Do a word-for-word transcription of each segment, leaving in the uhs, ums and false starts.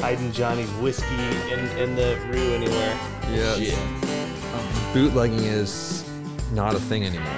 hiding Johnny's whiskey in, in the Rue anywhere. Yeah. Shit. Um, bootlegging is not a thing anymore.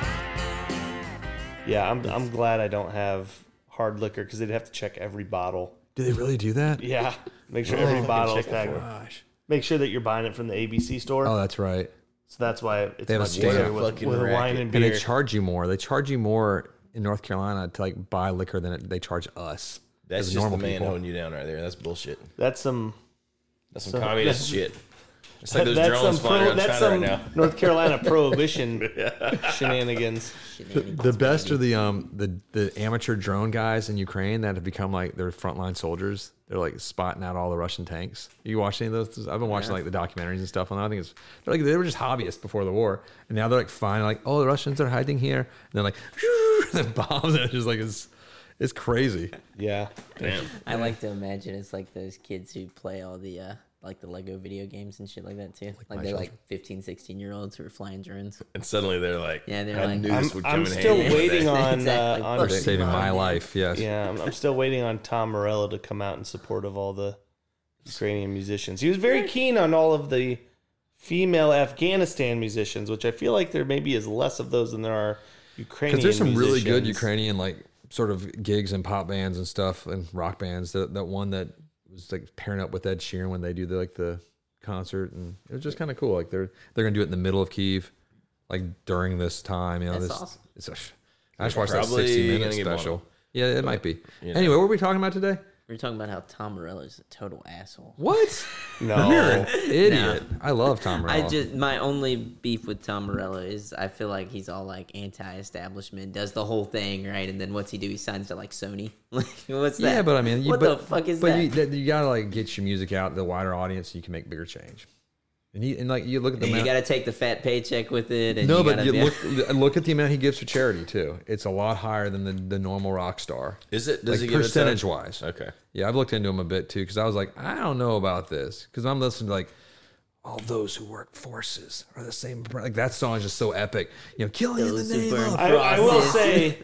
Yeah, I'm I'm glad I don't have hard liquor because they'd have to check every bottle. Do they really do that? Yeah, make sure Oh, every bottle is check it tagged. Gosh. Make sure that you're buying it from the A B C store. Oh, that's right. So that's why it's They have a much stamp. easier with, Fucking with wine racket. and And beer. they charge you more. They charge you more in North Carolina to like buy liquor than it, they charge us. That's as just the normal man people. holding you down right there. That's bullshit. That's some. That's some So- communist shit. It's like those that's drones some flying pro, around that's China some right now. North Carolina prohibition shenanigans. The best are the um the the amateur drone guys in Ukraine that have become like their frontline soldiers. They're like spotting out all the Russian tanks. You watch any of those? I've been watching like the documentaries and stuff on that. I think it's they're like they were just hobbyists before the war, and now they're like fine, like oh the Russians are hiding here, and they're like the bombs, and it's just like it's it's crazy. Yeah. Damn. I like to imagine it's like those kids who play all the uh, like the Lego video games and shit like that too. Like, my they're children. like fifteen, sixteen year olds who are flying drones. And suddenly they're like, Yeah, they're I like- knew I'm, this would come I'm in still handy. waiting on Exactly. uh, on Fuck. They're saving my Come on, life. Yes. yeah. I'm, I'm still waiting on Tom Morello to come out in support of all the Ukrainian musicians. He was very keen on all of the female Afghanistan musicians, which I feel like there maybe is less of those than there are Ukrainian. Because there's some really good musicians. Ukrainian like sort of gigs and pop bands and stuff and rock bands. That that one that was like pairing up with Ed Sheeran when they do the like the concert, and it was just kind of cool. Like they're they're gonna do it in the middle of Kyiv, like during this time. You know, That's this awesome. it's a, I just watched that Probably sixty minute gonna get one. special. Yeah, it might be. you know. Anyway, what were we talking about today? We were talking about how Tom Morello is a total asshole. What? No. You're an idiot. I love Tom Morello. I just my only beef with Tom Morello is I feel like he's all like anti-establishment, does the whole thing right, and then what's he do? He signs to like Sony. Like what's that? yeah, but I mean, you, what but, the fuck is but that? You, that- you gotta like get your music out to the wider audience so you can make bigger change. And he and like you look at the you amount- got to take the fat paycheck with it. And No, you but gotta you be- look look at the amount he gives for charity too. It's a lot higher than the, the normal rock star. Is it? Does Like he give percentage it wise. Okay. Yeah, I've looked into him a bit too because I was like, I don't know about this because I'm listening to like all those who work forces are the same. Like that song is just so epic. You know, killing in Those the who name burn of. I, I will Process. say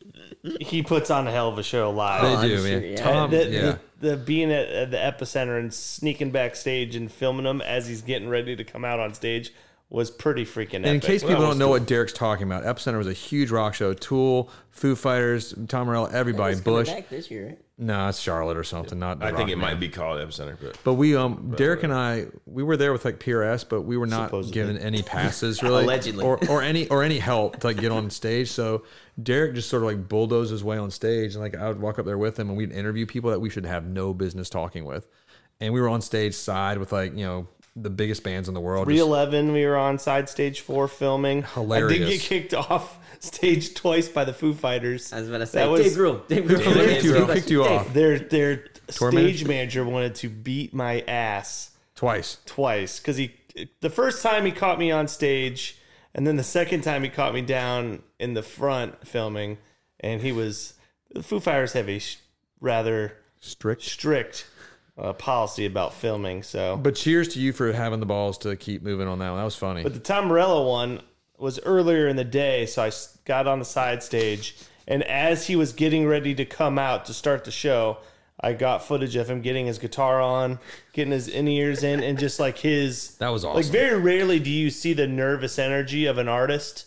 he puts on a hell of a show live. They Oh, I'm do, sure, man. yeah. Tom, the, yeah. the, the being at, at the epicenter and sneaking backstage and filming him as he's getting ready to come out on stage was pretty freaking epic. And in case Well, people that don't was know cool. what Derek's talking about, Epicenter was a huge rock show. Tool, Foo Fighters, Tom Morello, everybody, It's coming Bush. back this year, right? No, it's Charlotte or something. Not. the I think Rock it Man. might be called Epicenter, but But we, um, Derek and I, we were there with like P R S, but we were not Supposedly. given any passes really, Allegedly. or or any or any help to like get on stage. So Derek just sort of like bulldozed his way on stage, and like I would walk up there with him, and we'd interview people that we should have no business talking with, and we were on stage side with like you know the biggest bands in the world. three just- eleven, we were on side stage four filming. I Hilarious. did get kicked off stage twice by the Foo Fighters. I was about to say, That was- Dave Grohl. Dave Grohl. Who kicked you, who Dave kicked you Grohl. off? Their their Tour stage manager? manager wanted to beat my ass Twice. twice because he the first time he caught me on stage, and then the second time he caught me down in the front filming, and he was the Foo Fighters have a sh- rather Strict. strict uh, policy about filming. So, But cheers to you for having the balls to keep moving on that one. That was funny. but the Tom Morello one was earlier in the day, so I s- got on the side stage, and as he was getting ready to come out to start the show, I got footage of him getting his guitar on, getting his in-ears in, and just like his... That was Like, awesome. very rarely do you see the nervous energy of an artist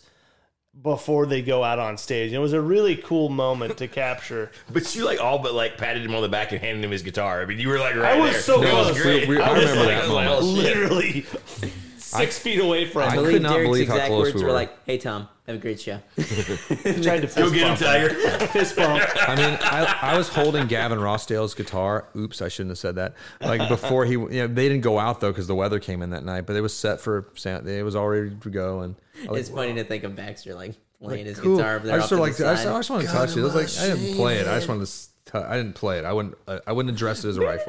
before they go out on stage. And it was a really cool moment to capture. but you like all but like patted him on the back and handed him his guitar. I mean, you were like right I was there. so That was close. great. We- we- I was remember like, that oh, moment. shit. Literally six feet away from I I him. could believe not Derek's believe how exact close words we were were. like, "Hey Tom, have a great show." Tried to Go fist get him, bump Tiger. Fist bump. I mean, I, I was holding Gavin Rossdale's guitar. Oops, I shouldn't have said that. Like before he, you know, they didn't go out though because the weather came in that night. But it was set for, it was all ready to go. And I was It's like, funny to think of Baxter like playing his cool. guitar over there. I just off sort to of the like, I just, side. I just wanted to touch it. I was like, I didn't play it. I just wanted to. s- t- I didn't play it. I wouldn't. I I wouldn't address it as a rifle.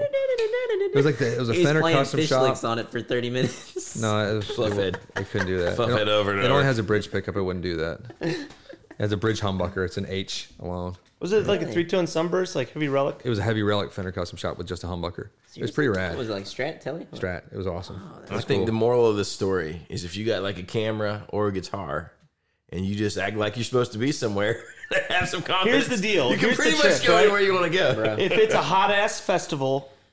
It was like the, it was a He was Fender playing custom fish shop. licks on it for thirty minutes. No, it was Fluffhead. I couldn't do that. Fluffhead it, over and It over. only has a bridge pickup. It wouldn't do that. It has a bridge humbucker. It's an H alone. Was it like a three-tone sunburst, like Heavy Relic? It was a heavy relic Fender custom shop with just a humbucker. It was pretty rad. What was it like Strat Telly? Strat. It was awesome. It I was think cool. the moral of the story is if you got like a camera or a guitar and you just act like you're supposed to be somewhere, have some confidence. Here's the deal. You can Here's pretty the much trick, go right? anywhere you want to go. If it's a hot-ass festival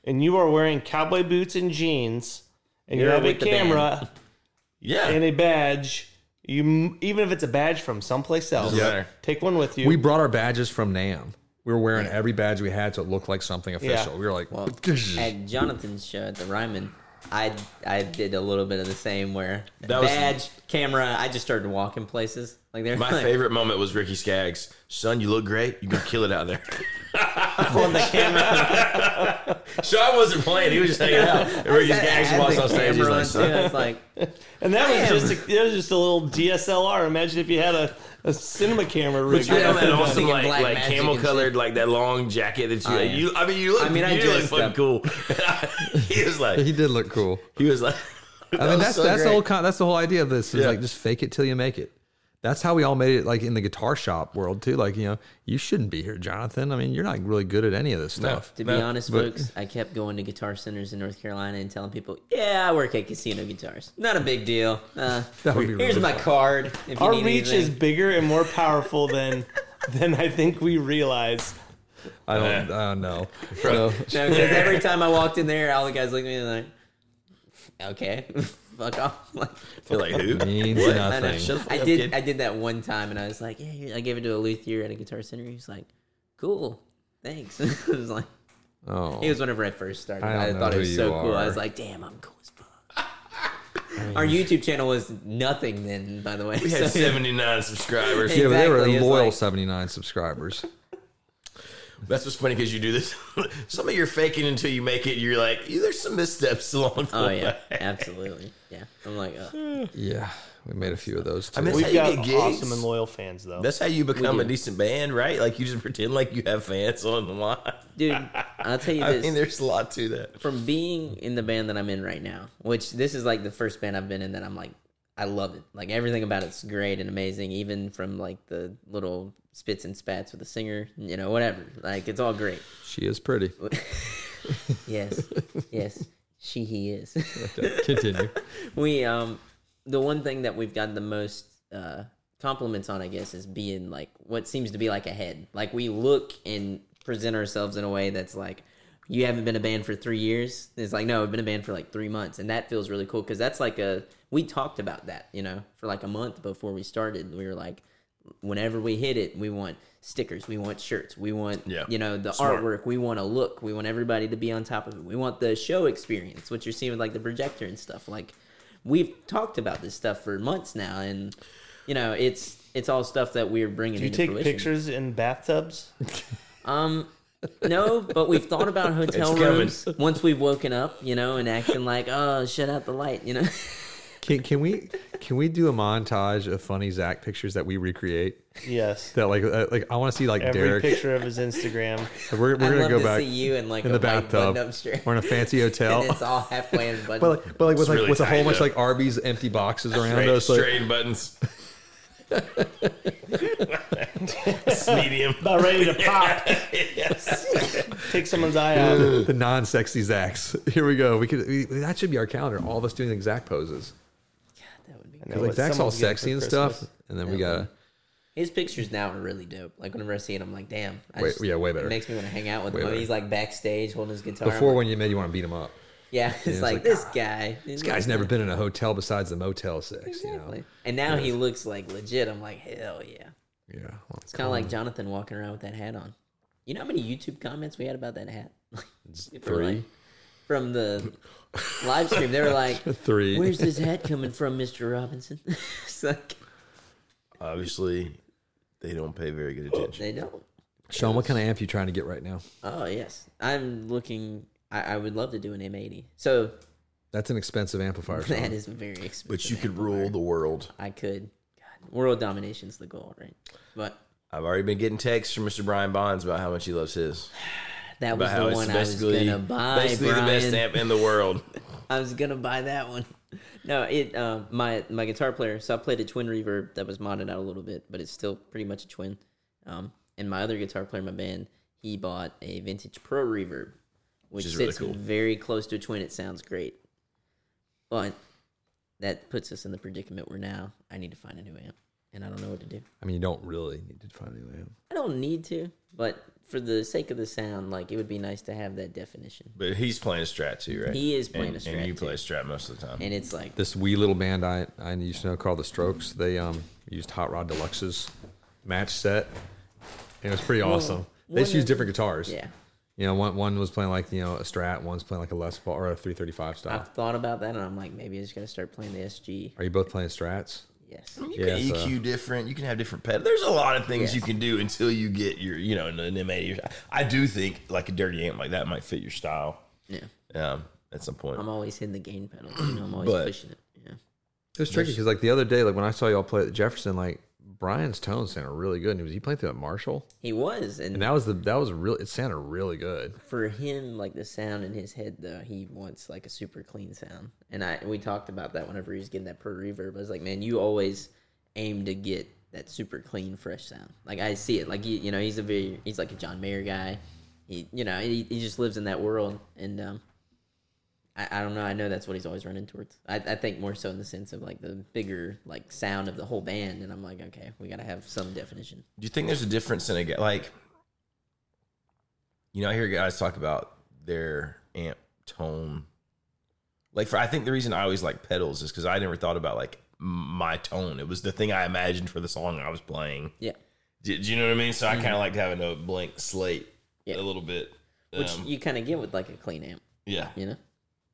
and you are wearing cowboy boots and jeans, and you You're have a with the camera Yeah. and a badge, you even if it's a badge from someplace else, Doesn't matter. take one with you. We brought our badges from NAMM. We were wearing every badge we had so it looked like something official. Yeah. We were like, Well, at Jonathan's show at the Ryman, I I did a little bit of the same where That was- badge, camera, I just started walking places. Like they're My like, favorite moment was Ricky Skaggs. Son, you look great. You're going to kill it out there. on the camera. Sean wasn't playing. He was just hanging out. And Ricky I Skaggs had walks the on stage. He's camera like, on, too. son. I was like, and that was Damn. just a, that was just a little D S L R. Imagine if you had a, a cinema camera rig. You know that Yeah. awesome, Singing like, Black like Magic camel and colored, shit. like that long jacket that you, Oh, yeah. you I mean, you look, I mean, I you look dressed fucking up. cool. he was like, he did look cool. he was like, I mean, that's so that's the great. whole con- that's the whole idea of this. Is Yeah. like just fake it till you make it. That's how we all made it. Like in the guitar shop world too. Like you know, you shouldn't be here, Jonathan. I mean, you're not really good at any of this stuff. to be No, honest, but- folks, I kept going to guitar centers in North Carolina and telling people, yeah, I work at Casino Guitars. Not a big deal. Uh, That would be here's really my fun. card. If you Our need reach anything. is bigger and more powerful than than I think we realize. I don't. I don't know. So, No, because every time I walked in there, all the guys looked at me and like, okay, fuck off. Like, You're like, who? means What? I, know. nothing. Shut the fuck I up, did. kid. I did that one time, and I was like, yeah. Here, I gave it to a luthier at a guitar center. He was like, cool, thanks. It was like, Oh, it was whenever I first started. I I, don't know thought it who was you so cool. I are. was like, damn, I'm cool as fuck. Our YouTube channel was nothing then, by the way. We had So- seventy-nine subscribers. yeah, but they were Exactly, it's loyal like- seventy-nine subscribers. That's what's funny because you do this. Some of you're faking until you make it. You're like, there's some missteps along the Oh way. yeah, absolutely. Yeah, I'm like, uh, Yeah, we made a few of those too. I mean, We've That's how you got get gigs. awesome and loyal fans, though. That's how you become We a do. decent band, right? Like you just pretend like you have fans on the line. dude, I'll tell you I this. mean, there's a lot to that. From being in the band that I'm in right now, which this is like the first band I've been in that I'm like, I love it. Like everything about it's great and amazing, even from like the little spits and spats with the singer, you know, whatever. Like it's all great. She is pretty. Yes, yes, she he is. Okay, continue. we um, the one thing that we've got the most uh compliments on, I guess, is being like what seems to be like ahead. Like we look and present ourselves in a way that's like, you haven't been a band for three years. It's like, no, I've been a band for like three months. And that feels really cool because that's like a, we talked about that, you know, for like a month before we started. We were like, whenever we hit it, we want stickers, we want shirts, we want, Yeah. you know, the Smart. artwork, we want a look, we want everybody to be on top of it. We want the show experience, what you're seeing with like the projector and stuff. Like we've talked about this stuff for months now. And, you know, it's, it's all stuff that we're bringing Do you into take fruition. pictures in bathtubs? Um, no, but we've thought about hotel It's coming. rooms once we've woken up, you know, and acting like, oh, shut out the light, you know. Can can we can we do a montage of funny Zach pictures that we recreate? Yes. That like uh, like I want to see like Every Derek. picture of his Instagram. We're we're I'd gonna love go to back see you in like in a the white bathtub. button-up shirt. We're in a fancy hotel. And it's all halfway in button. But like, but like with It's like really with a whole tight bunch up. like Arby's empty boxes around Straight, us. Like, straight buttons. It's medium. About ready to pop. Take someone's eye out. the non-sexy Zachs. Here we go. We could we, that should be our calendar. All of us doing the exact poses. that would be I know 'Cause, like what Zach's all someone's getting sexy for and Christmas. stuff, and then we Yeah. gotta His pictures now are really dope. Like whenever I see it, I'm like, damn. I Way- just- yeah, way better. It makes me want to hang out with Way him. better. He's like backstage holding his guitar. I'm before like, when you made you want to beat him up. yeah, it's it's like, like, this guy. This guy's never been in a hotel besides the Motel Six. You know. And now he looks like legit. I'm like, hell yeah. Yeah. Well, It's kind of like Jonathan walking around with that hat on. You know how many YouTube comments we had about that hat? People were three. like- from the live stream, they were like, Three. "Where's this hat coming from, Mister Robinson?" It's like Obviously, they don't pay very good attention. they don't. Sean, what kind of amp you trying to get right now? Oh yes, I'm looking. I, I would love to do an M eighty. So That's an expensive amplifier. Sean. that is very expensive. But you could amplifier. rule the world. I could. God, world domination's the goal, right? But I've already been getting texts from Mister Brian Bonds about how much he loves his. that was About how the it's one I was basically, gonna buy. basically the Brian. best amp in the world. I was gonna buy that one. No, it uh, my my guitar player. So I played a twin reverb that was modded out a little bit, but it's still pretty much a twin. Um, and my other guitar player in my band, he bought a vintage Pro reverb, which is really sits cool. very close to a twin. It sounds great, but that puts us in the predicament we're now. I need to find a new amp. and I don't know what to do. I mean, you don't really need to find a new amp. I don't need to, but for the sake of the sound, like it would be nice to have that definition. But he's playing a Strat too, right? He is playing and, a Strat and you too. play a Strat most of the time. And it's like, This wee little band I I used to know called the Strokes. They um used Hot Rod Deluxe's match set. And it was pretty awesome. They just one used of- different guitars. yeah. You know, one one was playing like you know a Strat, one's playing like a Les Paul or a three thirty-five style. I've thought about that, and I'm like, maybe I just gotta start playing the S G. Are you both playing Strats? Yes. You Yeah, can E Q so- different. You can have different pedals. There's a lot of things Yes. you can do until you get your, you know, an M eighty. I do think like a dirty amp like that might fit your style. Yeah. Um, at some point. I'm always hitting the gain pedal. You know, I'm always But- pushing it. Yeah. It was tricky because like the other day, like when I saw y'all play at the Jefferson, like Brian's tones sounded really good. And he was he playing through that Marshall, He was, and, and that was the that was real. It sounded really good. for him, like the sound in his head, though, he wants like a super clean sound. And I we talked about that whenever he was getting that pro reverb. I was like, man, you always aim to get that super clean, fresh sound. Like I see it. Like you, you know, he's a very he's like a John Mayer guy. He, you know, he, he just lives in that world, and um, I, I don't know. I know that's what he's always running towards. I, I think more so in the sense of like the bigger like sound of the whole band. And I'm like, okay, we got to have some definition. Do you think there's a difference in a guy like, you know, I hear guys talk about their amp tone. Like for, I think the reason I always like pedals is because I never thought about like my tone. It was the thing I imagined for the song I was playing. Yeah. Do, do you know what I mean? So I kind of liked having a blank slate Yeah. a little bit. Which Um, you kind of get with like a clean amp, yeah, you know?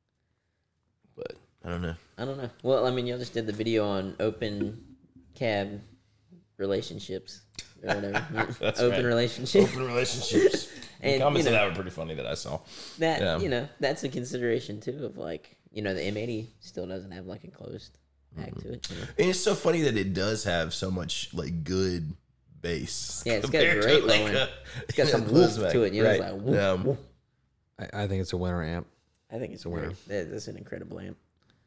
but I don't know. I don't know. Well, I mean, y'all just did the video on open cab relationships or whatever. That's open right. relationship. Open relationships. The And, comments you know, of that were pretty funny that I saw. That Yeah. you know, that's a consideration too of like, you know, the M eighty still doesn't have like a closed back to it. You know? And it's so funny that it does have so much like good bass. Yeah, it's got compared to, great low end. a- It's got some a woof closed to it. You know, it's right. like woof, Um, woof. I, I think it's a winner amp. I think it's a winner. great. That- That's an incredible amp.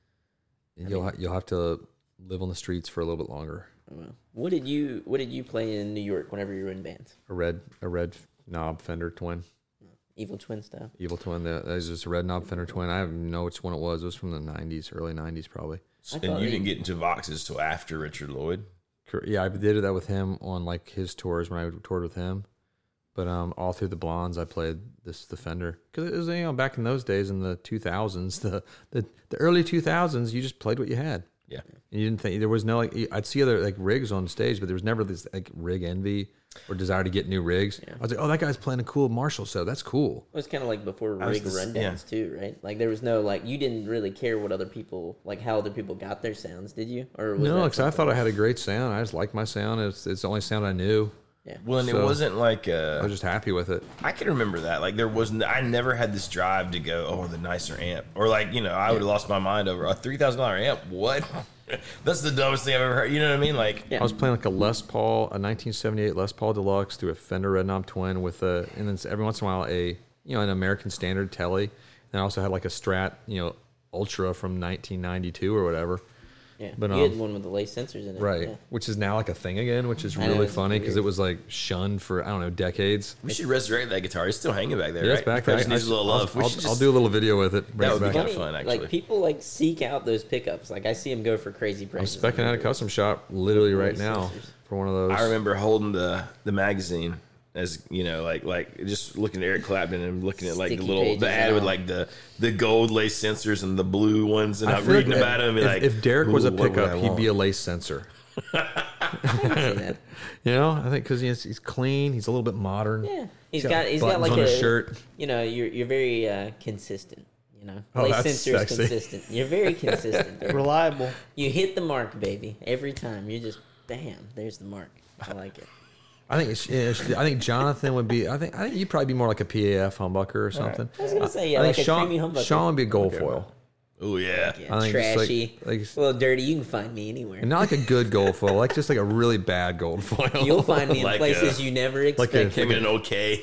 And you'll ha- you'll have to live on the streets for a little bit longer. Well, what did you What did you play in New York whenever you were in bands? A red a red knob Fender twin, Evil Twin style. Evil twin. That that is just a red knob Fender twin. I don't know which one it was. It was from the nineties, early nineties probably. I and thought you they- didn't get into Voxes till after Richard Lloyd. Cor- Yeah, I did that with him on like his tours when I toured with him. But um, all through the Blondes, I played this the Fender because it was you know back in those days in the two thousands, the the, the early two thousands, you just played what you had. Yeah. And you didn't think there was no like I'd see other like rigs on stage, but there was never this like rig envy or desire to get new rigs. I was like, oh, that guy's playing a cool Marshall set. That's cool. It was kind of like before I was rig the s- rundowns yeah. too, right? Like there was no like you didn't really care what other people like how other people got their sounds, did you? Or was No, that because I something- thought I had a great sound. I just liked my sound. It's it's the only sound I knew. yeah. Well, and it So- wasn't like I uh, was just happy with it. I can remember that. Like there was, n- I never had this drive to go, oh, the nicer amp, or like you know, I would have lost my mind over a three thousand dollar amp. What? That's the dumbest thing I've ever heard. You know what I mean? Like, Yeah. I was playing like a Les Paul, a nineteen seventy-eight Les Paul Deluxe through a Fender Red Knob Twin with a, and then every once in a while a, you know, an American Standard Telly. And I also had like a Strat, you know, Ultra from nineteen ninety-two or whatever. Yeah, But, you had um, one with the lace sensors in it, Right. Yeah. Which is now like a thing again, which is I know, really it's funny because weird. it was like shunned for, I don't know, decades. we should resurrect that guitar. It's still hanging back there, Yeah, right? it's back It probably there. just needs a little I'll, love. We I'll, should I'll just- do a little video with it. Bring That it would be back. kinda Funny, fun, actually. Like people like seek out those pickups. Like I see them go for crazy I'm prices. specking out a custom shop literally right Lace now sensors. for one of those. I remember holding the the magazine as you know, like like just looking at Eric Clapton and looking at like Sticky the little pages the ad and with all. like the the gold lace sensors and the blue ones, and I I'm feel like reading about them and be if, like, if Derek was "Ooh, a what would pickup, I he'd want?" be a lace sensor. I see that. You know, I think because he's, he's clean, he's a little bit modern. Yeah, he's got he's got buttons like on a his shirt. You know, you're you're very uh, consistent. You know, Oh, lace that's sensor is sexy. consistent. You're very consistent. Derek. Reliable. You hit the mark, baby, every time. You just bam, there's the mark. I like it. I think it's, it's, I think Jonathan would be. I think I think you'd probably be more like a P A F humbucker or something. I was gonna say yeah, I like think a Sean, creamy humbucker. Sean would be a gold foil. Oh yeah. Yeah, I think just like- trashy, like- a little dirty. You can find me anywhere. And not like a good gold foil, like just like a really bad gold foil. You'll find me in Like places a- you never like a- expect. Came in an okay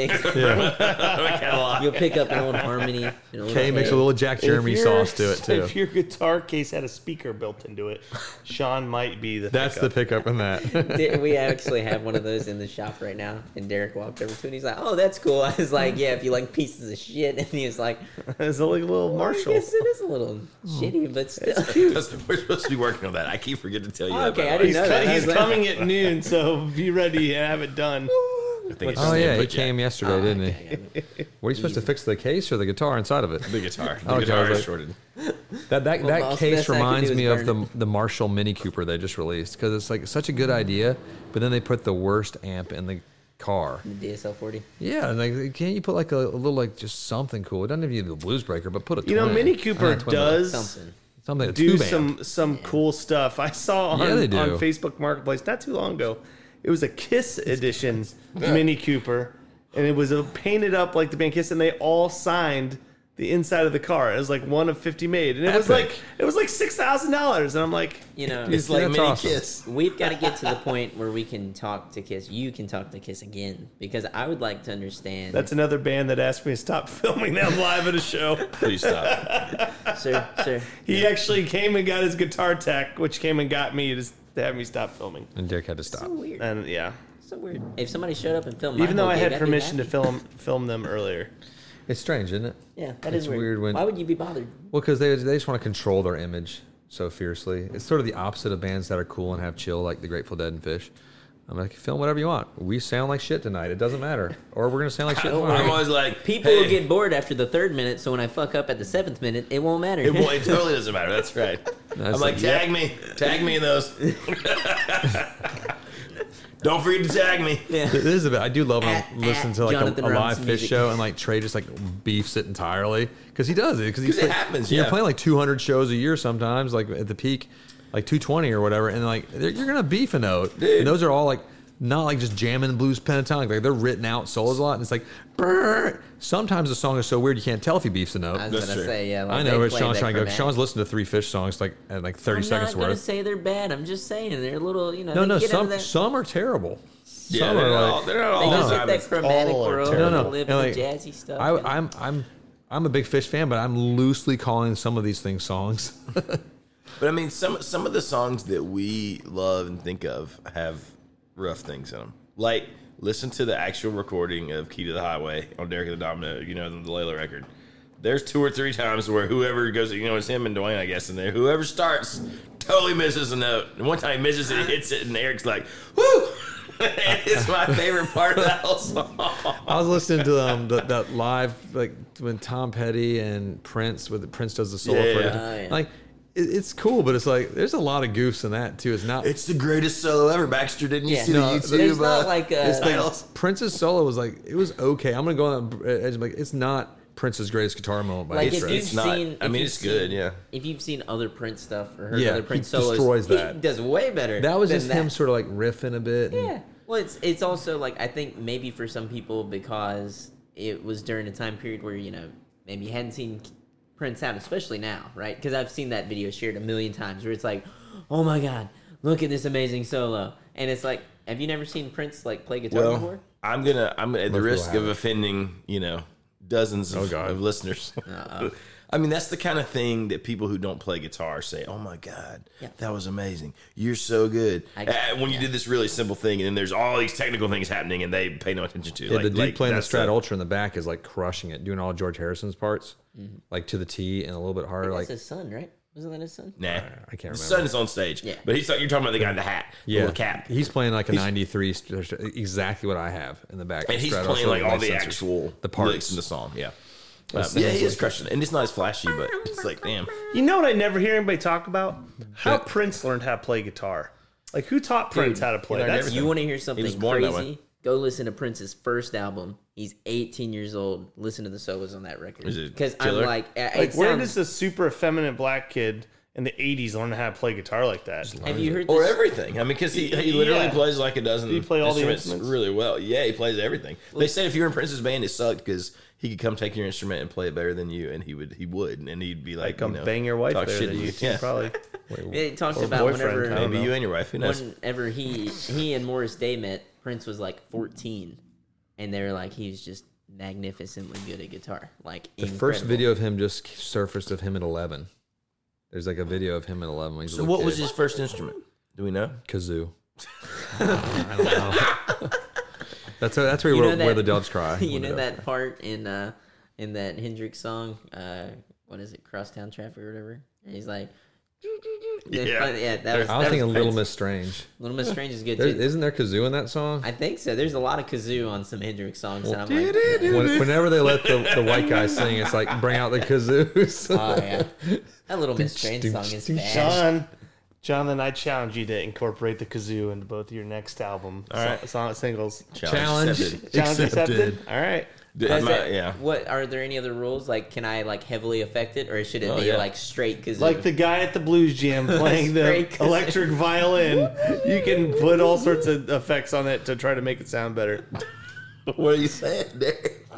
catalog. You'll pick up an old Harmony. An old K makes a K. little Jack Jeremy If your- sauce to it too. If your guitar case had a speaker built into it, Sean might be the That's pickup. the pickup in that. Der- we actually have one of those in the shop right now, and Derek walked over to it. And he's like, "Oh, that's cool." I was like, "Yeah, if you like pieces of shit," and he was like, It's a like little "Well, I Marshall. guess it is a little shitty, but still. We're supposed to be working on that. I keep forgetting to tell you that. Okay, by I the way. didn't He's, know that. co- I he's was like- coming at noon, so be ready and have it done. I think it's Oh just yeah, input he came jack. yesterday, Oh, didn't okay, he? okay. What are you supposed to fix, the case or the guitar inside of it? The guitar. The Okay, I guitar was is like- shorted. That that, Well, that boss, case best I can reminds do is me of burn the the Marshall Mini Cooper they just released because it's like such a good idea, but then they put the worst amp in the car. The D S L forty. Yeah, and like can't you put like a, a little like just something cool? It doesn't even need a blues breaker, but put a You know, twin. Mini Uh, Cooper twin does Something. something a do tube amp. some some cool stuff. I saw on, Yeah, they do. on Facebook Marketplace not too long ago. It was a Kiss edition Mini Cooper, and it was a painted up like the band Kiss, and they all signed the inside of the car. It was like one of fifty made, and it was Epic. like it was like six thousand dollars. And I'm like, You know, It's like That's mini awesome. Kiss. we've got to get to the point where we can talk to Kiss. You can talk to Kiss again because I would like to understand. that's another band that asked me to stop filming them live at a show. Please stop. sir, sir. He actually came and got his guitar tech, which came and got me to, to have me stop filming. And Derek had to stop. So weird. And yeah, So weird. If somebody showed up and filmed, my even though whole I gig, had I'd be permission to happy. film film them earlier. It's strange, isn't it? Yeah, that It's is weird. weird when- Why would you be bothered? Well, because they they just want to control their image so fiercely. It's sort of the opposite of bands that are cool and have chill, like the Grateful Dead and Fish. I'm like, film whatever you want. We sound like shit tonight. It doesn't matter. Or we're gonna sound like shit I'm tomorrow. always like, People hey, will get bored after the third minute, so when I fuck up at the seventh minute, it won't matter. It, won't- it totally doesn't matter. That's right. That's I'm like, like, tag me, tag me in those. Don't forget to tag me. yeah. It is a bit. I do love when At- I'm listening at to like a, Jonathan a live Robinson Fish music. show and like Trey just like beefs it entirely because he does it because he's 'Cause it play- happens, You're yeah. playing like two hundred shows a year sometimes, like at the peak, like two twenty or whatever, and like they're- you're gonna beef a note. Dude. And those are all like not like just jamming blues pentatonic. Like they're written out solos a lot, and it's like brrr. Sometimes the song is so weird you can't tell if he beefs a note. I was That's gonna true. say, yeah. Like I know they it's play Sean's that trying to go. chromatic. Sean's listened to three Fish songs like at like thirty I'm seconds not gonna worth. say they're bad. I'm just saying they're a little, you know. No, they no, get some into that, some are terrible. Yeah, Some they're are not like- all, they're not They all just the hit time. that chromatic all are world, terrible. No, and no, live and the like, jazzy stuff. I, you know? I'm I'm I'm a big Fish fan, but I'm loosely calling some of these things songs. But I mean, some some of the songs that we love and think of have rough things in them. Like, listen to the actual recording of "Key to the Highway" on Derek and the Domino, you know, the Layla record. There's two or three times where whoever goes, you know, it's him and Dwayne, I guess, in there. Whoever starts totally misses a note. And one time he misses it, he hits it, and Eric's like, "Woo!" It's my favorite part of that whole song. I was listening to um the, that live like when Tom Petty and Prince with Prince does the solo Yeah. for it. Oh, yeah. Like it, it's cool, but it's like there's a lot of goofs in that too. It's not. It's the greatest solo ever. Baxter, didn't you Yeah. see No, the there's YouTube? not uh, like a- his like- titles? Prince's solo was like it was okay. I'm gonna go on that edge. Like it's not Prince's greatest guitar moment by Like any if stretch. you've It's not. seen, I if mean, you've it's good, seen- yeah. If you've seen other Prince stuff or heard Yeah, other he Prince solos, destroys he that. does way better. That was than just that. him sort of like riffing a bit. and- Yeah. Well, it's it's also like I think maybe for some people because it was during a time period where you know maybe you hadn't seen Prince out, especially now, right? Because I've seen that video shared a million times where it's like, oh my god, look at this amazing solo, and it's like, have you never seen Prince like play guitar Well, before? I'm gonna. I'm at the people risk of haven't. offending, you know, dozens of, Oh, God. of listeners. Uh-oh. I mean, that's the kind of thing that people who don't play guitar say, "Oh my God, Yeah. that was amazing! You're so good." I- Uh, when you yeah. did this really simple thing, and then there's all these technical things happening, and they pay no attention to. Yeah, like, the dude like, playing the that's Strat Ultra in the back is like crushing it, doing all George Harrison's parts, like to the T and a little bit harder. That's Like his son, right? Wasn't that his son? Nah, I can't The remember. sun is on stage, Yeah. but he's you're talking about the guy in the hat, the yeah, little cap, he's playing like a ninety-three, st- exactly what I have in the back. and he's Strat playing Ultra like with all my the sensors. actual the parts lyrics in the song. Yeah, Um, That yeah, sounds he is like- crushing it, and it's not as flashy, but it's like, damn. You know what I never hear anybody talk about? How Prince learned how to play guitar. Like who taught Prince how to play? learned That's everything. You want to hear something was born that crazy? way. Go listen to Prince's first album. He's eighteen years old. Listen to the solos on that record. Is it Because I'm killer? like, uh, like it where sounds- does this super effeminate black kid in the eighties learn how to play guitar like that? have you heard Or this? everything. I mean, because he, he literally Yeah. plays like a dozen Did he play all the instruments instruments? really well. Yeah, he plays everything. They said if you were in Prince's band, it sucked because he could come take your instrument and play it better than you, and he would, he would, and he'd be like, Come you know, bang your wife talk there shit than to you you. too, Yeah, probably. It talks Or about boyfriend, whenever I don't maybe know. you and your wife. Who knows? whenever he he and Morris Day met, Prince was like fourteen, and they were like, he's just magnificently good at guitar. Like The first video of him just surfaced of him at eleven. There's like a video of him at eleven. When he's a So little what was kid. his first instrument? Do we know? Kazoo? I don't know. That's that's where, You where, know that- where the doves cry. you when know they- that part in uh in that Hendrix song, uh, what is it, Crosstown Traffic or whatever. And he's like, Yeah. yeah, that was. I was that thinking was Little crazy. Miss Strange. Little Miss Strange is good There, too. isn't there kazoo in that song? I think so. There's a lot of kazoo on some Hendrix songs, and I'm like, When, whenever they let the, the white guy sing, it's like bring out the kazoos. oh yeah, that Little Miss Strange song is bad. John, Jonathan, I challenge you to incorporate the kazoo into both your next album. All right. so, song singles. Challenge accepted. Challenge accepted. accepted. All right. Did Is my- that- yeah. What are there any other rules? Like, can I like heavily affect it, or should it Oh, be yeah. like straight kazoo? Like the guy at the blues jam playing the Straight kazoo. electric violin. You can put all sorts of effects on it to try to make it sound better. What are you saying, Derek?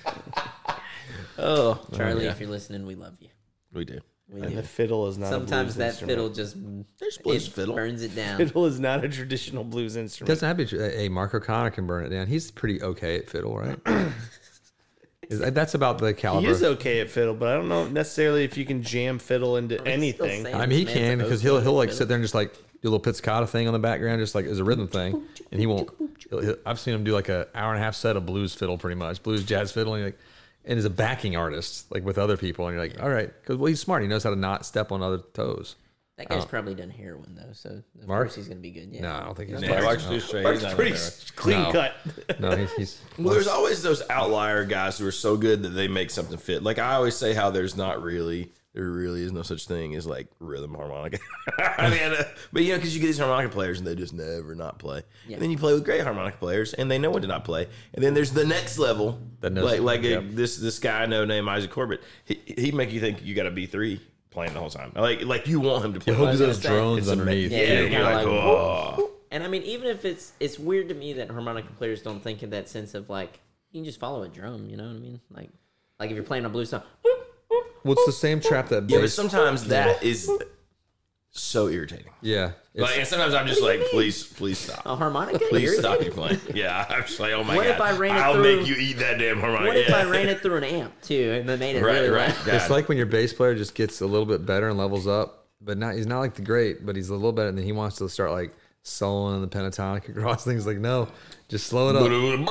oh, Charlie, yeah. if you're listening, we love you. We do. We And do. the fiddle is not Sometimes a blues that instrument. fiddle just There's blues it fiddle. burns it down. Fiddle is not a traditional blues It instrument. doesn't have to be. Hey, Mark O'Connor can burn it down. He's pretty okay at fiddle, right? Is that- That's about the He caliber. is okay at fiddle, but I don't know necessarily if you can jam fiddle into still anything. saying- I mean, he This man's can an because okay he'll he'll like fiddle. sit there and just like do a little pizzicato thing on the background, just like as a rhythm thing, and he won't. He'll, he'll, I've seen him do like a hour and a half set of blues fiddle, pretty much blues jazz fiddle, and, like, and is a backing artist like with other people, and you're like, all right, because well, he's smart. He knows how to not step on other toes. That guy's probably done heroin though, so of Mark? course he's gonna be good. Yeah. No, I don't think he's. Yeah, Mark's too straight. He's It's not pretty there. s- clean No. cut. No, he's. he's Well, there's always those outlier guys who are so good that they make something fit. Like I always say, how there's not really, there really is no such thing as like rhythm harmonica. I mean, uh, but you know, because you get these harmonica players and they just never not play. Yeah. And then you play with great harmonica players and they know when to not play. And then there's the next level, That knows- like like yep. uh, this this guy I know named Isaac Corbett. He he make you think you got a B three playing the whole time. Like like you want him to play. he'll like do that. those drones It's ama- underneath. Yeah, Yeah, you're kinda like, like, oh. And I mean, even if it's it's weird to me that harmonica players don't think in that sense of like you can just follow a drum. You know what I mean? Like like if you're playing a blues song. Well, it's the same trap that Yeah, but bass. sometimes that is so irritating. Yeah, it's- Like, and sometimes I'm just like, please, please stop. A harmonica? Please Irritating? stop you playing. Yeah, I'm just like, oh my What god. if I ran it I'll through- make you eat that damn harmonica. What if yeah. I ran it through an amp too and then made it Right, really right. loud? God. It's like when your bass player just gets a little bit better and levels up, but not he's not like the great, but he's a little better, and then he wants to start like soloing the pentatonic across things. Like, no, just slow it up.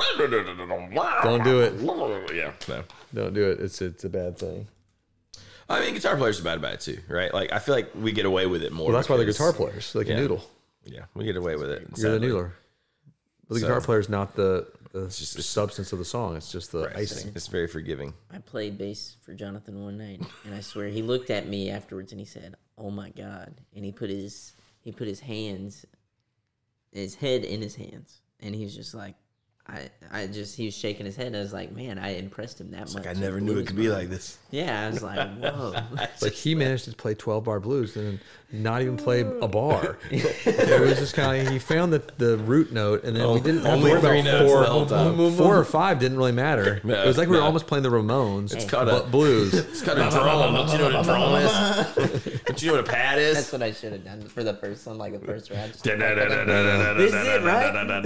Don't do it. Yeah, no. Don't do it. It's it's a bad thing. I mean, guitar players are bad about it too, right? Like, I feel like we get away with it more. Well, that's why they're because- guitar players. Like Yeah. a noodle. Yeah, we get away with it. You're the sadly. noodler. But the So- guitar player's not the the just- it's- substance of the song. It's just the Right. It's, icing. it's very forgiving. I played bass for Jonathan one night, and I swear he looked at me afterwards and he said, "Oh my god!" And he put his he put his hands, his head in his hands, and he was just like, I I just he was shaking his head, and I was like, man, I impressed him that much. Like, I never knew it could be like this. Yeah, I was like, whoa. Like he managed to play twelve bar blues and not even play a bar. It was just kind of he found the, the root note, and then we didn't have to Only worry three about notes four. the whole time. Four or five didn't really matter. No, it was like we were no. almost playing the Ramones, It's called but a- blues. It's got a drum. Don't you know what a drum is? Don't you know what a pad is? That's what I should have done for the first one, like the first round. Just- This This is it, right?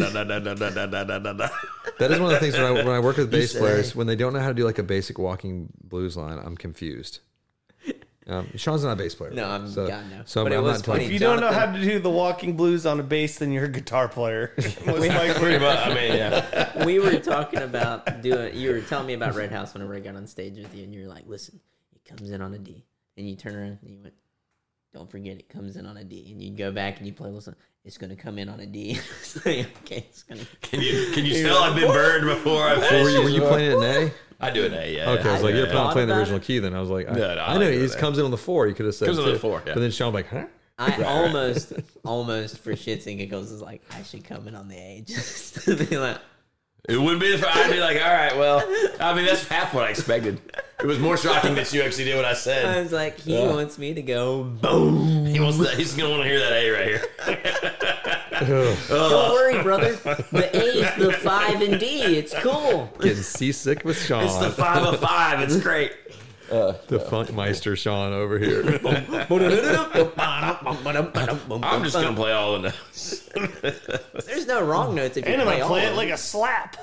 That is one of the things when I when I work with bass say. players, when they don't know how to do like a basic walking blues line, I'm confused. Um, Sean's not a bass player. No, I'm- so, God, no. So But I'm it was not telling funny. If you don't know Jonathan- how to do the walking blues on a bass, then you're a guitar player. Was my Pretty much. I mean, yeah. we were talking about doing. You were telling me about Red House whenever I got on stage with you, and you were like, "Listen, it comes in on a D," and you turn around and you went, "Don't forget, it comes in on a D," and you go back and you play. Listen, it's going to come in on a D. It's like, okay, it's going to. Can you can you tell I've been burned before? I've So were you, were you playing it in A? I do an A. Yeah. Okay, I was like, yeah, you're yeah. not playing the about original it? key. Then I was like, I, No, no, I I know like he it just there. comes in on the four. You could have said Comes in on the two. four, yeah. But then Sean was like, huh? I almost, almost for shits and giggles was like, I should come in on the A just to be like, It would be if I'd be like, all right, well, I mean, that's half what I expected. It was more shocking that you actually did what I I said. was like, he wants me to go boom. He wants that. He's gonna want to hear that A right here. Don't worry, brother. The A is the five and D. It's cool. Getting seasick with Sean. It's the five of five. It's great. the Funkmeister Sean over here. I'm just gonna play all the notes. There's no wrong notes if you And I'm play gonna all play of it them. like a slap.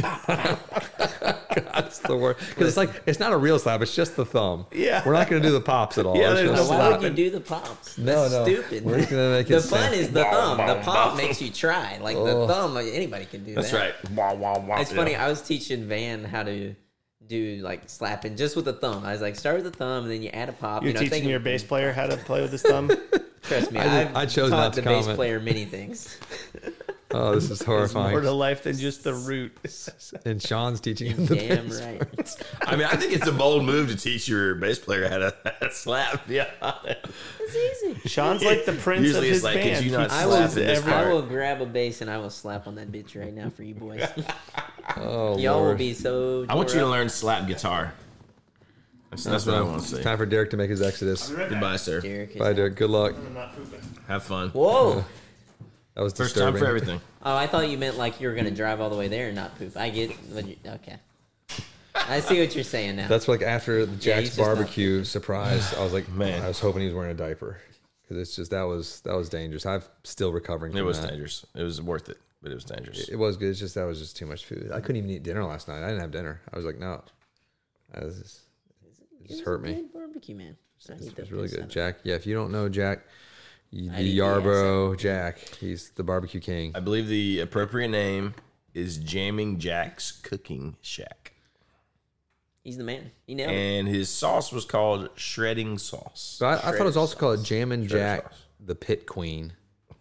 That's the word. Because it's like it's not a real slap. It's just the thumb. Yeah. We're not going to do the pops at all. Yeah, It's there's just- no Why would you slapping. do the pops? No, That's no. stupid. We're just gonna make it the fun sound- is the thumb. The pop makes you try. Like the Oh. thumb, like, anybody can do That's that. right. Wah, wah, wah. It's Yeah. funny. I was teaching Van how to do like slapping just with the thumb. I was like, start with the thumb, and then you add a pop. You're you know, teaching thinking- your bass player how to play with his thumb. Trust me, I did- I've I chose taught not to the bass comment. player many things. Oh, this is There's more horrifying. to life than just the root. And Sean's teaching him the Damn bass. right. I mean, I think it's a bold move to teach your bass player how to, how to slap. Yeah. It's easy. Sean's like the prince Usually of it's his like, could band. you not He I slap will, slaps in this every- part? I will grab a bass and I will slap on that bitch right now for you boys. Oh, Y'all will Lord. be so. I want you to tore up. learn slap guitar. That's, that's what I want to see. Time for Derek to make his exodus. Goodbye, sir. Derek is Bye, Derek. Good luck. I'm not pooping. Have fun. Whoa. That was First disturbing. time for everything. Oh, I thought you meant like you were gonna drive all the way there and not poop. I get what you. Okay. I see what you're saying now. That's like after the he's Jack's just not barbecue surprise. I was like, Man. man, I was hoping he was wearing a diaper because it's just that was that was dangerous. I'm still recovering. From It was that. dangerous. It was worth it, but it was dangerous. It was good. It's just that was just too much food. I couldn't even eat dinner last night. I didn't have dinner. I was like, no, I was just, it just hurt me. Good barbecue, man. So I It eat that was really piss out good. of it. Jack. Yeah, if you don't know Jack, you- I the need the Yarborough Jack. He's the barbecue king. I believe the appropriate name is Jamming Jack's Cooking Shack. He's the man. He nailed it. And his sauce was called shredding sauce. So I, I thought it was also Shredding called sauce. Jammin' Shredding Jack, sauce. the Pit Queen.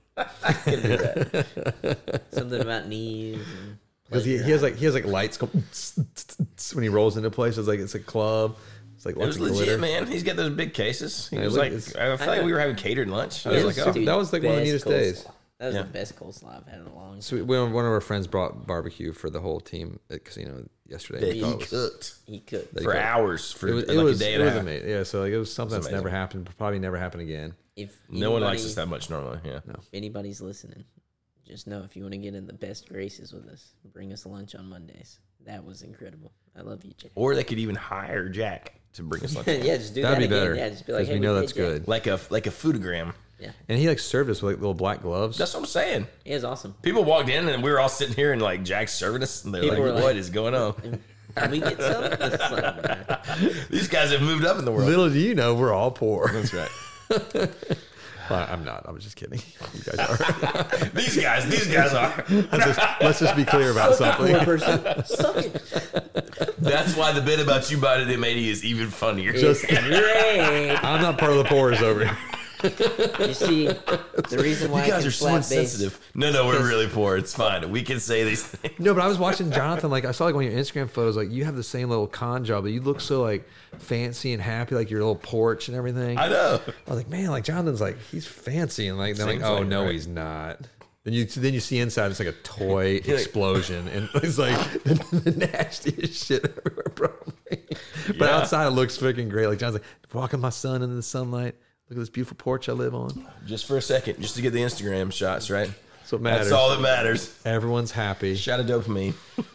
Something about knees. And Because he, he has like he has like lights go when he rolls into place. It's like it's a club. It's like It lots was of legit, glitter. man. He's got those big cases. He Yeah, was look, like, it's- I felt like we were having catered lunch. I Yeah, was it was like, oh. super- that was like one of the best neatest coleslaw. days. That was Yeah. the best coleslaw I've had in a long So time. we, one of our friends brought barbecue for the whole team at casino yesterday. that We he thought it was- cooked He cooked. That he for cooked. hours for It was, like it was, a day it and a was half. amazing. Yeah, so like it was something that's never amazing. happened, probably never happen again. If No one likes anybody- us that much normally. Yeah. If anybody's listening, just know if you want to get in the best graces with us, bring us lunch on Mondays. That was incredible. I love you, Jack. Or they could even hire Jack to bring us lunch. yeah, just do That'd that be again. better Yeah, just be like, because hey, we know hey, that's Jack. good. Like a like a foodogram. Yeah, And he like served us with like little black gloves. That's what I'm saying. he is awesome. People walked in and we were all sitting here and like Jack's serving us and they're People like, were "What like- is going on?" Can we get some? It's like, man. These guys have moved up in the world. Little do you know, we're all poor. That's right. Well, I'm not. I'm just kidding. You guys are. These guys, these guys are. let's, just, let's just be clear about something. Poor person. Suck it. That's why the bit about you buying an M eighty is even funnier. It's great. I'm not part of the poor's over here. You see, the reason why You I guys can are so slap insensitive. No, no, we're because- really poor. It's fine. We can say these things. No, but I was watching Jonathan. Like I saw like one of your Instagram photos. Like you have the same little con job, but you look so like fancy and happy, like your little porch and everything. I know. I was like, man, like Jonathan's like he's fancy, and like they're like, Seems oh like it, no, right? he's not. Then you then you see inside, it's like a toy explosion, and it's like the, the nastiest shit everywhere, probably. But Yeah. outside it looks freaking great. Like John's like walking my son into the sunlight. Look at this beautiful porch I live on. Just for a second, just to get the Instagram shots, right? That's what matters. That's all that matters. Everyone's happy. It's, Shot of dopamine.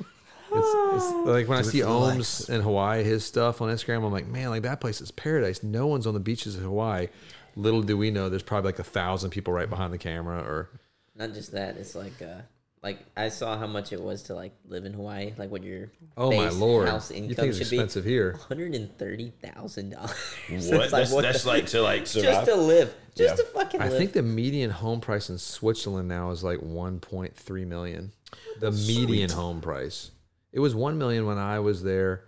it's like when I Do it see for the Ohms likes. in Hawaii, his stuff on Instagram, I'm like, man, like that place is paradise. No one's on the beaches of Hawaii. Little do we know, there's probably like a thousand people right behind the camera, or Not just that, it's like, uh, like I saw how much it was to like live in Hawaii, like what your oh my base lord, house you income think it's should expensive here? be. One hundred and thirty thousand dollars. What? That's, that's like to like survive. just to live, just Yeah. to fucking I live. think the median home price in Switzerland now is like one point three million. The median home price. It was one million when I was there.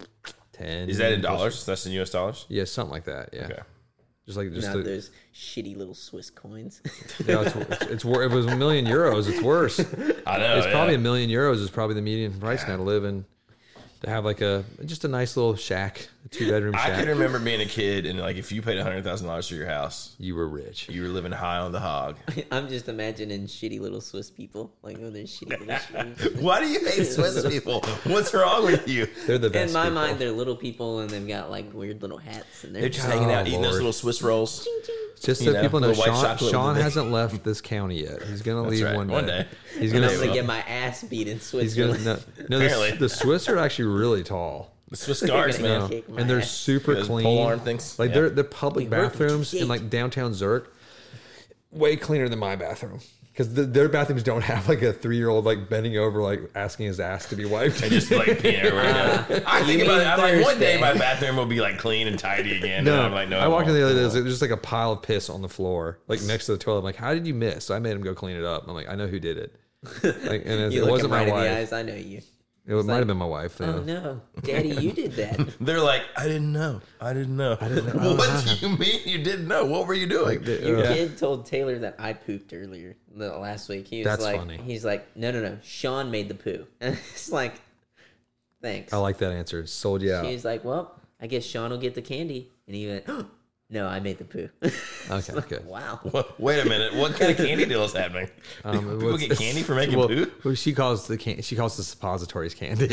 Ten. Is that in dollars? That's in U S dollars? Yeah, something like that. Yeah. Okay. Just like just now the, those shitty little Swiss coins. yeah, it's, it's, it's wor- if it was a million euros, it's worse. I know. It's probably a yeah. million euros is probably the median price now to live in, to have like a just a nice little shack, a two bedroom I shack. can remember being a kid and like if you paid one hundred thousand dollars for your house, You were rich. you were living high on the hog. I'm just imagining shitty little Swiss people, like with their shitty little shoes. Why do you hate Swiss people? What's wrong with you? They're the best. In my people. mind, they're little people, and they've got like weird little hats, and they're, They're just Oh, hanging out eating those Lord. little Swiss rolls. Just you so know, people know, little white Sean, chocolate Sean with the- hasn't left this county yet. He's gonna leave right. one day. One day. He's I'm gonna. gonna will. get my ass beat in He's gonna. Switzerland. No, no the, Apparently. the Swiss are actually really tall. The Swiss guards, They're gonna man. kick my And they're ass. super Those clean. pole arm things. Like Yeah. they're the public We work with bathrooms your in like downtown Zurich, way cleaner than my bathroom. Because the, their bathrooms don't have like a three year old like bending over like asking his ass to be wiped. And just like peeing everywhere. Uh, I you think about it. mean I'm like, one day Thursday. my bathroom will be like clean and tidy again. No, and I'm like, no. I it walked in won't. the other day. There's just like a pile of piss on the floor, like next to the toilet. I'm like, how did you miss? So I made him go clean it up. I'm like, I know who did it. Like, and it, You it look wasn't him right my in the wife. eyes. I know you. It might like, have been my wife. Yeah. Oh no, Daddy, you did that. They're like, I didn't know. I didn't know. I didn't know. What do you mean you didn't know? What were you doing? Like the- Your uh, kid told Taylor that I pooped earlier the last week. He was That's like, funny. he's like, no, no, no, Sean made the poo. And it's like, thanks. I like that answer. Sold you out. He's like, well, I guess Sean will get the candy. And he went, oh, no, I made the poo. Okay, good. Wow. What, wait a minute. What kind of candy deal is happening? Um, People what's- get candy for making well, poo? well, she calls the can- she calls the suppositories candy.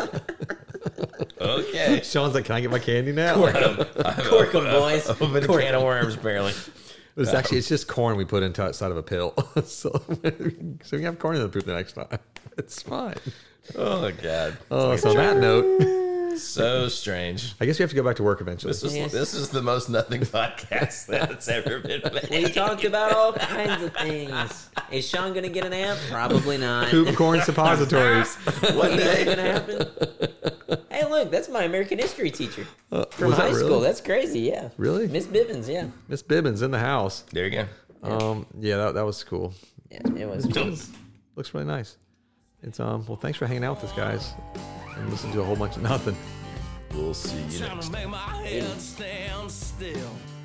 Okay. Sean's like, "Can I get my candy now?" Cork 'em, boys. Open a Cork can of worms, apparently. It's actually it's just corn we put into inside of a pill, so so you have corn in the poop the next time. It's fine. Oh, God. Oh, so on that note, So strange. I guess we have to go back to work eventually. This is, Yes. this is the most nothing podcast that's ever been We made. talked about all kinds of things. Is Sean going to get an amp? Probably not. Poop corn suppositories. One What's day. going to happen? Hey, look, that's my American history teacher Uh, from was that high really? school. That's crazy, yeah. Really? Miss Bivens, yeah. Miss Bibbins in the house. There you go. Um, yeah, that, that was cool. Yeah, it was. Looks really nice. It's um. Well, thanks for hanging out with us, guys, and listening to a whole bunch of nothing. We'll see you Trying next to time. make my head stand still.